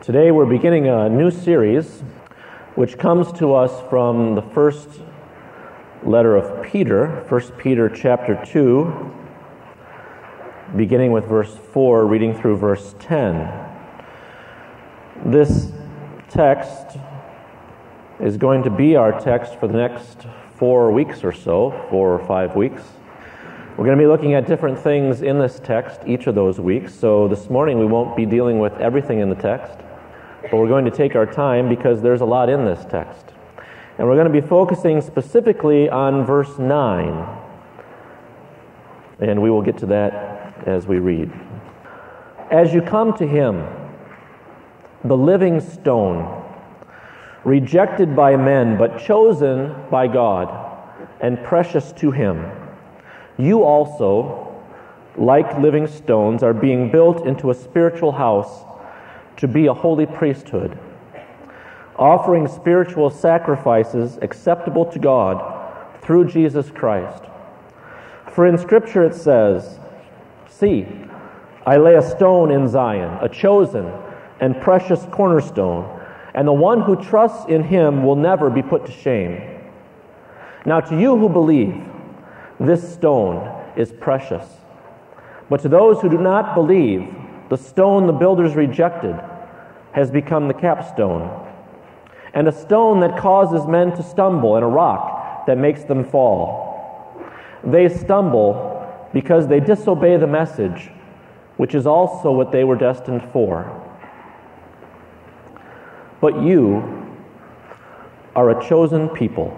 Today we're beginning a new series which comes to us from the first letter of Peter, 1 Peter chapter 2, beginning with verse 4, reading through verse 10. This text is going to be our text for the next 4 weeks or so, 4 or 5 weeks. We're going to be looking at different things in this text each of those weeks, so this morning we won't be dealing with everything in the text. But we're going to take our time because there's a lot in this text. And we're going to be focusing specifically on verse 9. And we will get to that as we read. As you come to him, the living stone, rejected by men but chosen by God and precious to him, you also, like living stones, are being built into a spiritual house to be a holy priesthood, offering spiritual sacrifices acceptable to God through Jesus Christ. For in Scripture it says, "See, I lay a stone in Zion, a chosen and precious cornerstone, and the one who trusts in him will never be put to shame." Now to you who believe, this stone is precious. But to those who do not believe, the stone the builders rejected has become the capstone, and a stone that causes men to stumble, and a rock that makes them fall. They stumble because they disobey the message, which is also what they were destined for. But you are a chosen people,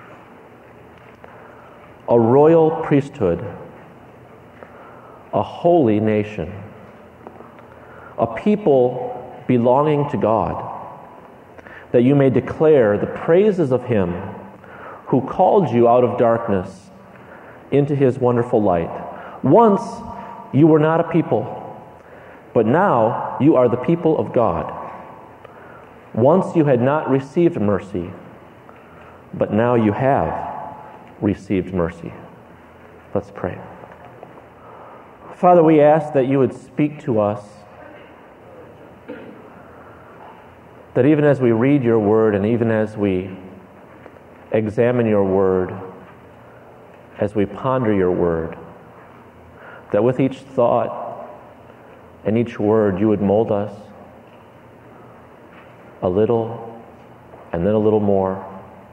a royal priesthood, a holy nation, a people belonging to God, that you may declare the praises of him who called you out of darkness into his wonderful light. Once you were not a people, but now you are the people of God. Once you had not received mercy, but now you have received mercy. Let's pray. Father, we ask that you would speak to us, that even as we read your word and even as we examine your word, as we ponder your word, that with each thought and each word you would mold us a little and then a little more,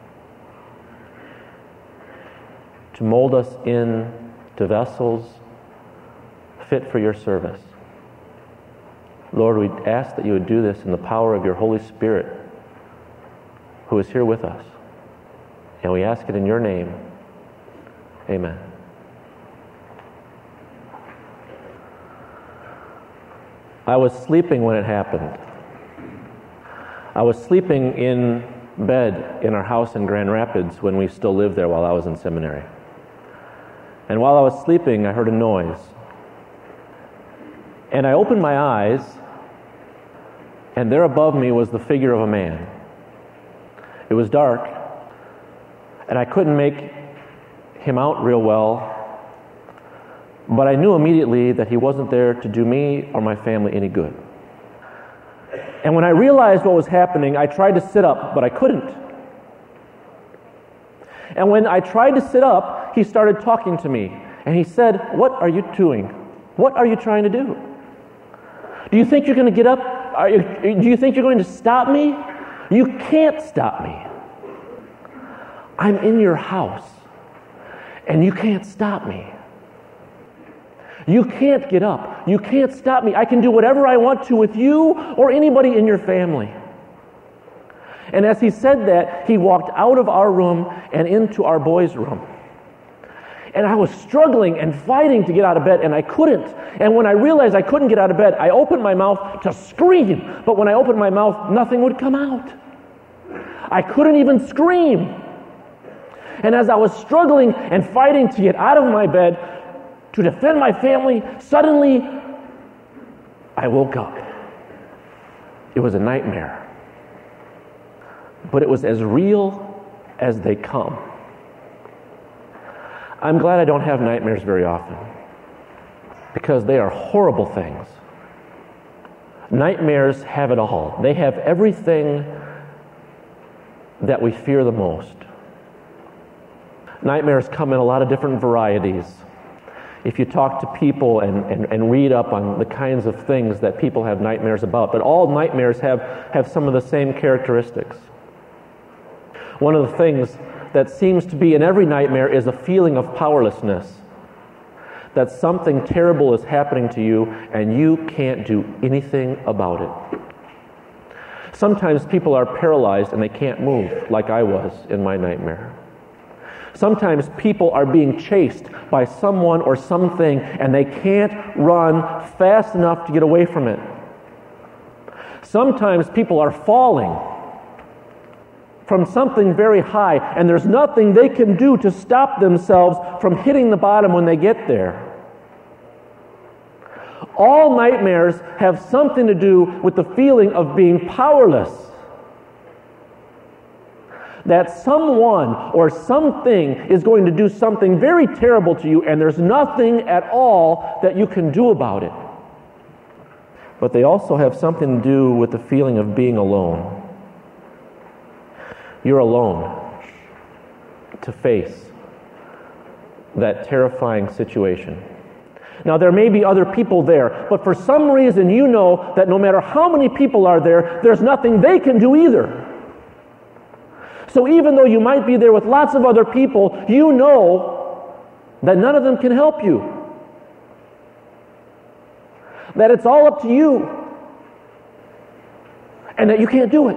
to mold us into vessels fit for your service. Lord, we ask that you would do this in the power of your Holy Spirit, who is here with us. And we ask it in your name. Amen. I was sleeping when it happened. I was sleeping in bed in our house in Grand Rapids when we still lived there while I was in seminary. And while I was sleeping, I heard a noise. And I opened my eyes, and there above me was the figure of a man. It was dark, and I couldn't make him out real well, but I knew immediately that he wasn't there to do me or my family any good. And when I realized what was happening, I tried to sit up, but I couldn't. And when I tried to sit up, he started talking to me, and he said, "What are you doing? What are you trying to do? Do you think you're going to get up? Do you think you're going to stop me? You can't stop me. I'm in your house, and you can't stop me. You can't get up. You can't stop me. I can do whatever I want to with you or anybody in your family." And as he said that, he walked out of our room and into our boys' room. And I was struggling and fighting to get out of bed, and I couldn't. And when I realized I couldn't get out of bed, I opened my mouth to scream. But when I opened my mouth, nothing would come out. I couldn't even scream. And as I was struggling and fighting to get out of my bed to defend my family, suddenly I woke up. It was a nightmare. But it was as real as they come. I'm glad I don't have nightmares very often, because they are horrible things. Nightmares have it all. They have everything that we fear the most. Nightmares come in a lot of different varieties. If you talk to people and read up on the kinds of things that people have nightmares about, but all nightmares have some of the same characteristics. One of the things that seems to be in every nightmare is a feeling of powerlessness. That something terrible is happening to you and you can't do anything about it. Sometimes people are paralyzed and they can't move, like I was in my nightmare. Sometimes people are being chased by someone or something and they can't run fast enough to get away from it. Sometimes people are falling from something very high and there's nothing they can do to stop themselves from hitting the bottom when they get there. All nightmares have something to do with the feeling of being powerless. That someone or something is going to do something very terrible to you and there's nothing at all that you can do about it. But they also have something to do with the feeling of being alone. You're alone to face that terrifying situation. Now, there may be other people there, but for some reason you know that no matter how many people are there, there's nothing they can do either. So even though you might be there with lots of other people, you know that none of them can help you. That it's all up to you. And that you can't do it.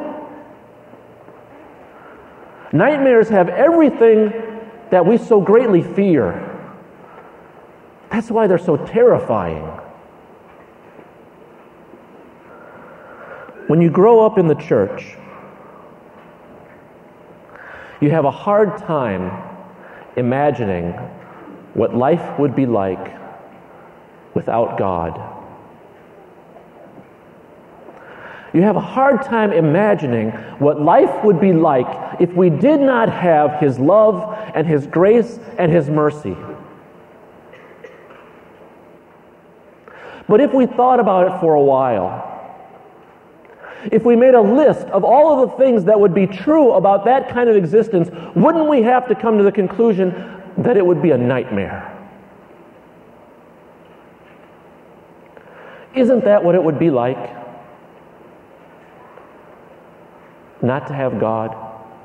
Nightmares have everything that we so greatly fear. That's why they're so terrifying. When you grow up in the church, you have a hard time imagining what life would be like without God. You have a hard time imagining what life would be like if we did not have His love and His grace and His mercy. But if we thought about it for a while, if we made a list of all of the things that would be true about that kind of existence, wouldn't we have to come to the conclusion that it would be a nightmare? Isn't that what it would be like? Not to have God?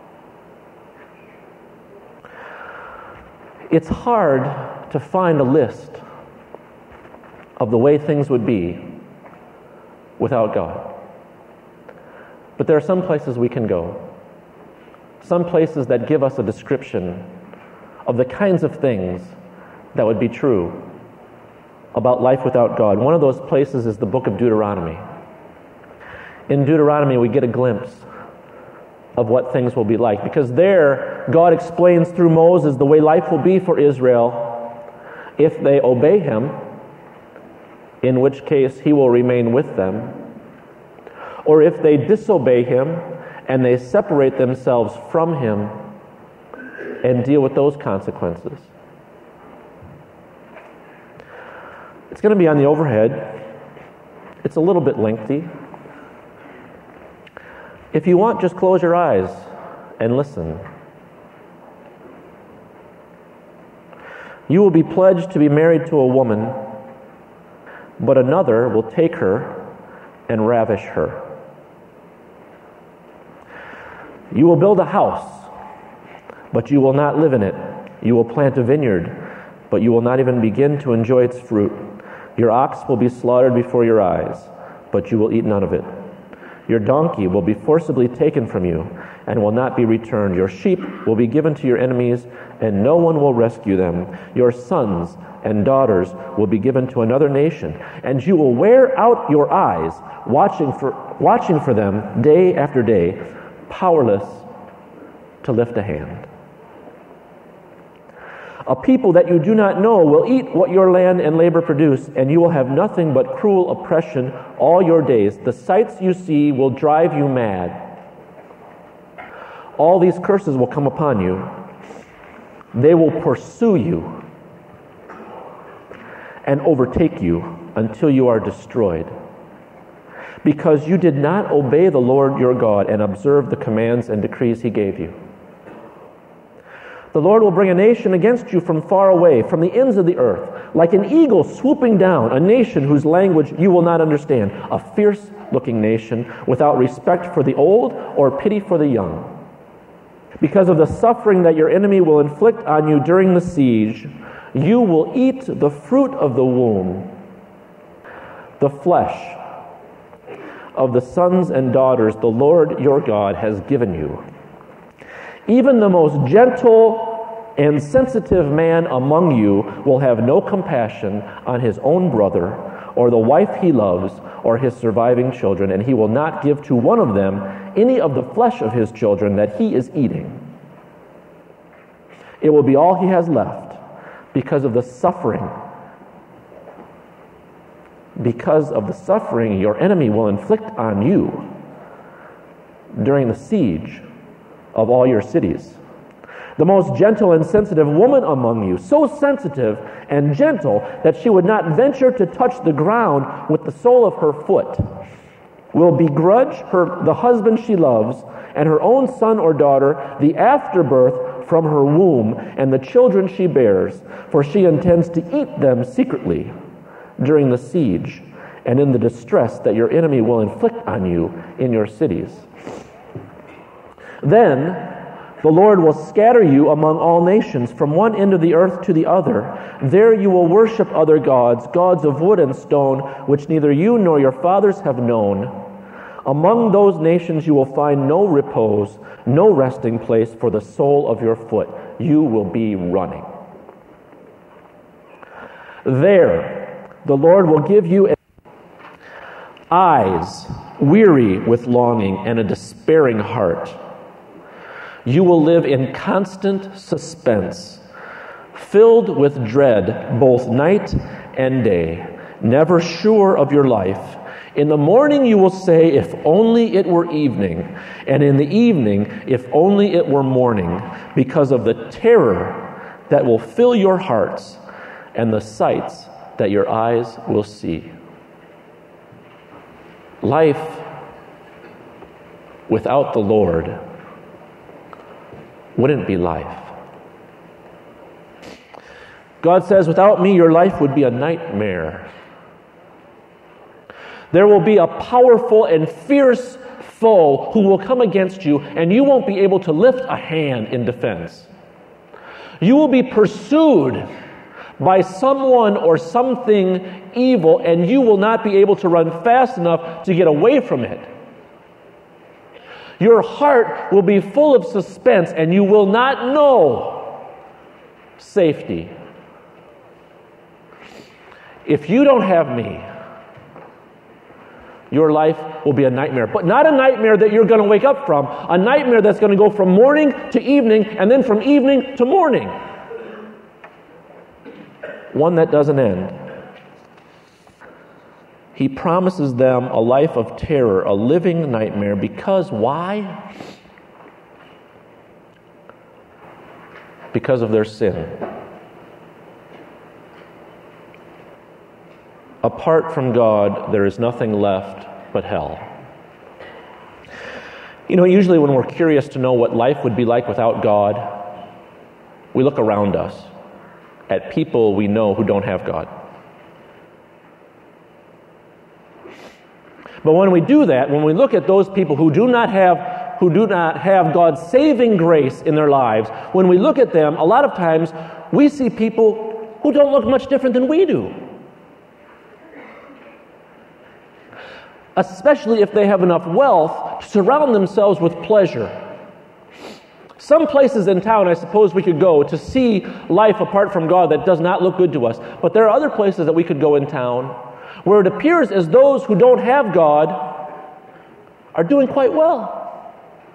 It's hard to find a list of the way things would be without God. But there are some places we can go. Some places that give us a description of the kinds of things that would be true about life without God. One of those places is the book of Deuteronomy. In Deuteronomy, we get a glimpse of what things will be like, because there God explains through Moses the way life will be for Israel if they obey Him, in which case He will remain with them, or if they disobey Him and they separate themselves from Him and deal with those consequences. It's going to be on the overhead. It's a little bit lengthy. If you want, just close your eyes and listen. You will be pledged to be married to a woman, but another will take her and ravish her. You will build a house, but you will not live in it. You will plant a vineyard, but you will not even begin to enjoy its fruit. Your ox will be slaughtered before your eyes, but you will eat none of it. Your donkey will be forcibly taken from you and will not be returned. Your sheep will be given to your enemies, and no one will rescue them. Your sons and daughters will be given to another nation, and you will wear out your eyes watching for them day after day, powerless to lift a hand. A people that you do not know will eat what your land and labor produce, and you will have nothing but cruel oppression all your days. The sights you see will drive you mad. All these curses will come upon you. They will pursue you and overtake you until you are destroyed. because you did not obey the Lord your God and observe the commands and decrees he gave you. The Lord will bring a nation against you from far away, from the ends of the earth, like an eagle swooping down, a nation whose language you will not understand, a fierce-looking nation without respect for the old or pity for the young. Because of the suffering that your enemy will inflict on you during the siege, you will eat the fruit of the womb, the flesh of the sons and daughters the Lord your God has given you. Even the most gentle and sensitive man among you will have no compassion on his own brother or the wife he loves or his surviving children, and he will not give to one of them any of the flesh of his children that he is eating. It will be all he has left because of the suffering. Because of the suffering your enemy will inflict on you during the siege of all your cities. The most gentle and sensitive woman among you, so sensitive and gentle that she would not venture to touch the ground with the sole of her foot, will begrudge the husband she loves and her own son or daughter the afterbirth from her womb and the children she bears, for she intends to eat them secretly during the siege and in the distress that your enemy will inflict on you in your cities. Then the Lord will scatter you among all nations, from one end of the earth to the other. There you will worship other gods, gods of wood and stone, which neither you nor your fathers have known. Among those nations you will find no repose, no resting place for the sole of your foot. You will be running. There the Lord will give you eyes weary with longing and a despairing heart. You will live in constant suspense, filled with dread both night and day, never sure of your life. In the morning you will say, if only it were evening, and in the evening, if only it were morning, because of the terror that will fill your hearts and the sights that your eyes will see. Life without the Lord wouldn't be life. God says, without me, your life would be a nightmare. There will be a powerful and fierce foe who will come against you, and you won't be able to lift a hand in defense. You will be pursued by someone or something evil, and you will not be able to run fast enough to get away from it. Your heart will be full of suspense, and you will not know safety. If you don't have me, your life will be a nightmare. But not a nightmare that you're going to wake up from, a nightmare that's going to go from morning to evening, and then from evening to morning. One that doesn't end. He promises them a life of terror, a living nightmare, because why? Because of their sin. Apart from God, there is nothing left but hell. You know, usually when we're curious to know what life would be like without God, we look around us at people we know who don't have God. But when we do that, when we look at those people who do not have God's saving grace in their lives, when we look at them, a lot of times we see people who don't look much different than we do. Especially if they have enough wealth to surround themselves with pleasure. Some places in town, I suppose we could go to see life apart from God that does not look good to us. But there are other places that we could go in town where it appears as those who don't have God are doing quite well.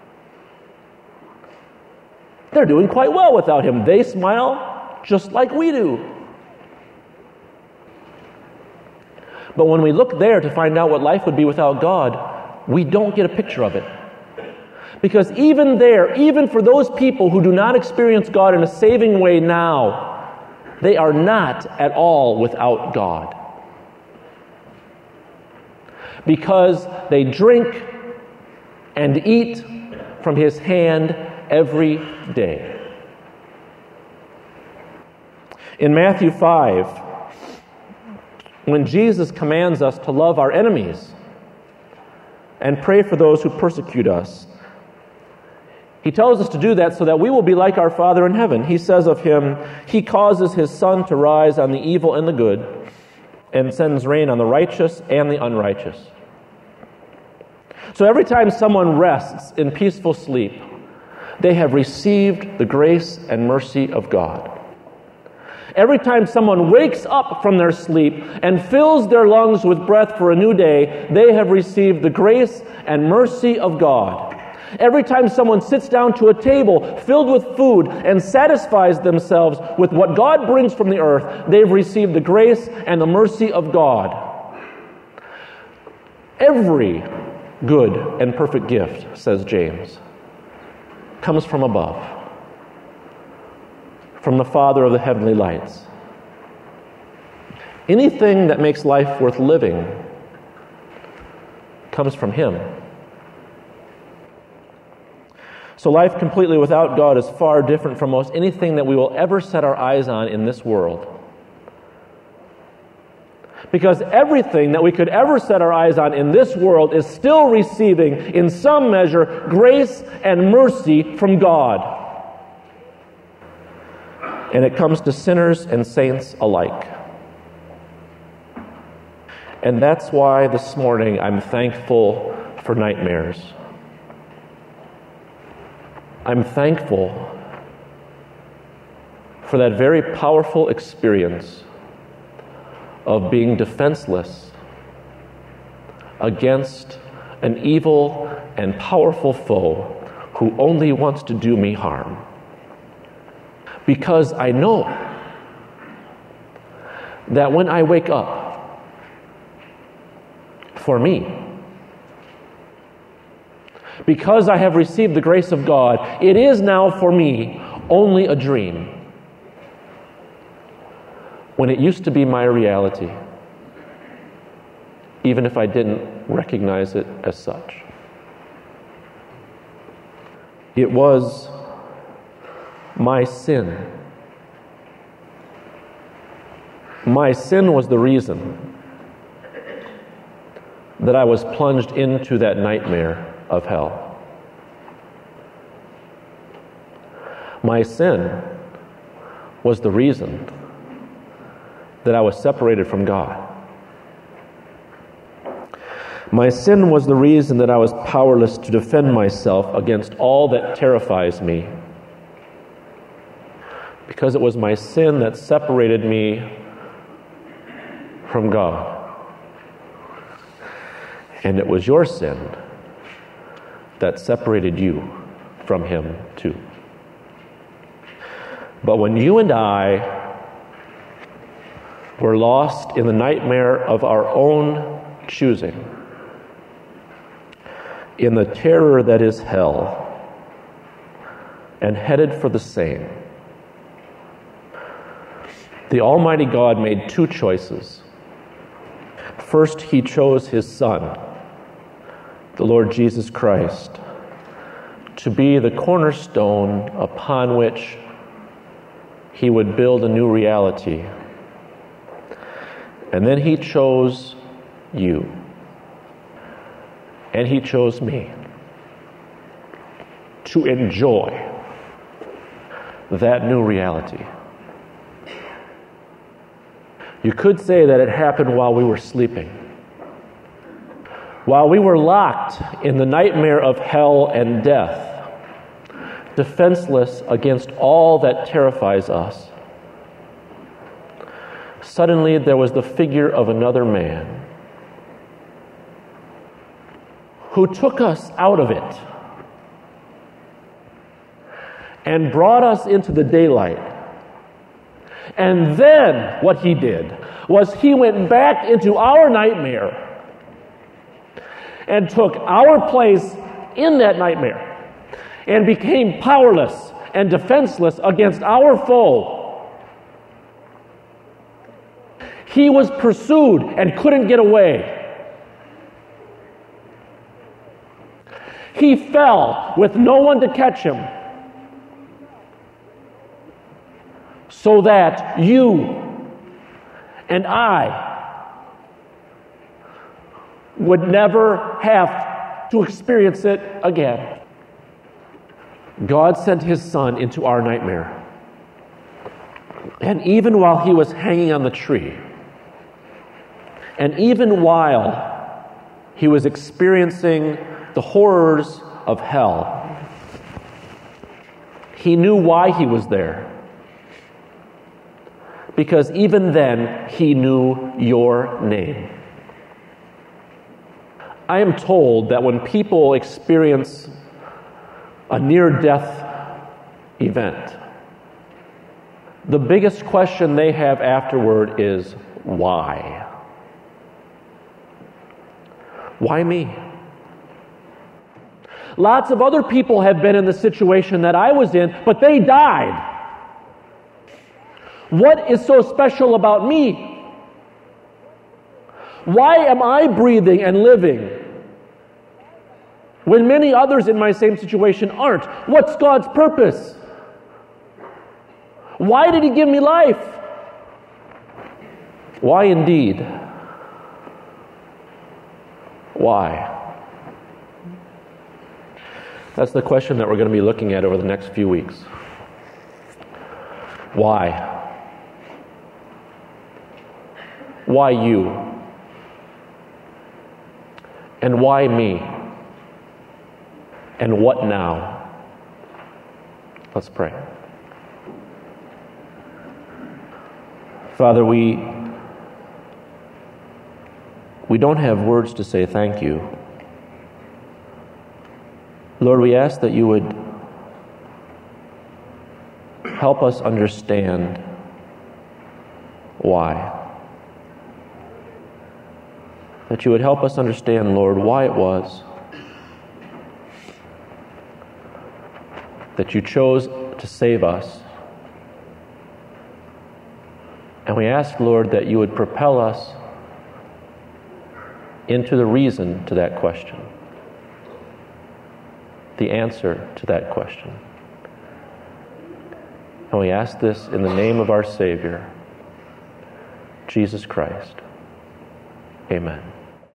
They're doing quite well without Him. They smile just like we do. But when we look there to find out what life would be without God, we don't get a picture of it. Because even there, even for those people who do not experience God in a saving way now, they are not at all without God. because they drink and eat from his hand every day. In Matthew 5, when Jesus commands us to love our enemies and pray for those who persecute us, he tells us to do that so that we will be like our Father in heaven. He says of him, he causes his sun to rise on the evil and the good, and sends rain on the righteous and the unrighteous. So every time someone rests in peaceful sleep, they have received the grace and mercy of God. Every time someone wakes up from their sleep and fills their lungs with breath for a new day, they have received the grace and mercy of God. Every time someone sits down to a table filled with food and satisfies themselves with what God brings from the earth, they've received the grace and the mercy of God. Every good and perfect gift, says James, comes from above, from the Father of the heavenly lights. Anything that makes life worth living comes from him. So life completely without God is far different from most anything that we will ever set our eyes on in this world. Because everything that we could ever set our eyes on in this world is still receiving, in some measure, grace and mercy from God. And it comes to sinners and saints alike. And that's why this morning I'm thankful for nightmares. I'm thankful for that very powerful experience of being defenseless against an evil and powerful foe who only wants to do me harm. Because I know that when I wake up, for me, because I have received the grace of God, it is now for me only a dream, when it used to be my reality, even if I didn't recognize it as such. It was my sin. My sin was the reason that I was plunged into that nightmare of hell. My sin was the reason that I was separated from God. My sin was the reason that I was powerless to defend myself against all that terrifies me. Because it was my sin that separated me from God. And it was your sin that separated you from him too. But when you and I were lost in the nightmare of our own choosing, in the terror that is hell, and headed for the same, the Almighty God made two choices. First, he chose his Son, the Lord Jesus Christ, to be the cornerstone upon which he would build a new reality. And then he chose you. And he chose me to enjoy that new reality. You could say that it happened while we were sleeping. While we were locked in the nightmare of hell and death, defenseless against all that terrifies us, suddenly there was the figure of another man who took us out of it and brought us into the daylight. And then what he did was he went back into our nightmare and took our place in that nightmare and became powerless and defenseless against our foe. He was pursued and couldn't get away. He fell with no one to catch him, so that you and I would never have to experience it again. God sent His Son into our nightmare. And even while He was hanging on the tree, and even while He was experiencing the horrors of hell, He knew why He was there. Because even then, He knew your name. I am told that when people experience a near-death event, the biggest question they have afterward is, why? Why me? Lots of other people have been in the situation that I was in, but they died. What is so special about me? Why am I breathing and living when many others in my same situation aren't? What's God's purpose? Why did He give me life? Why indeed? Why? That's the question that we're going to be looking at over the next few weeks. Why? Why you? And why me? And what now? Let's pray. Father, we don't have words to say thank you. Lord, we ask that you would help us understand why. That you would help us understand, Lord, why it was that you chose to save us. And we ask, Lord, that you would propel us into the reason to that question, the answer to that question. And we ask this in the name of our Savior, Jesus Christ. Amen.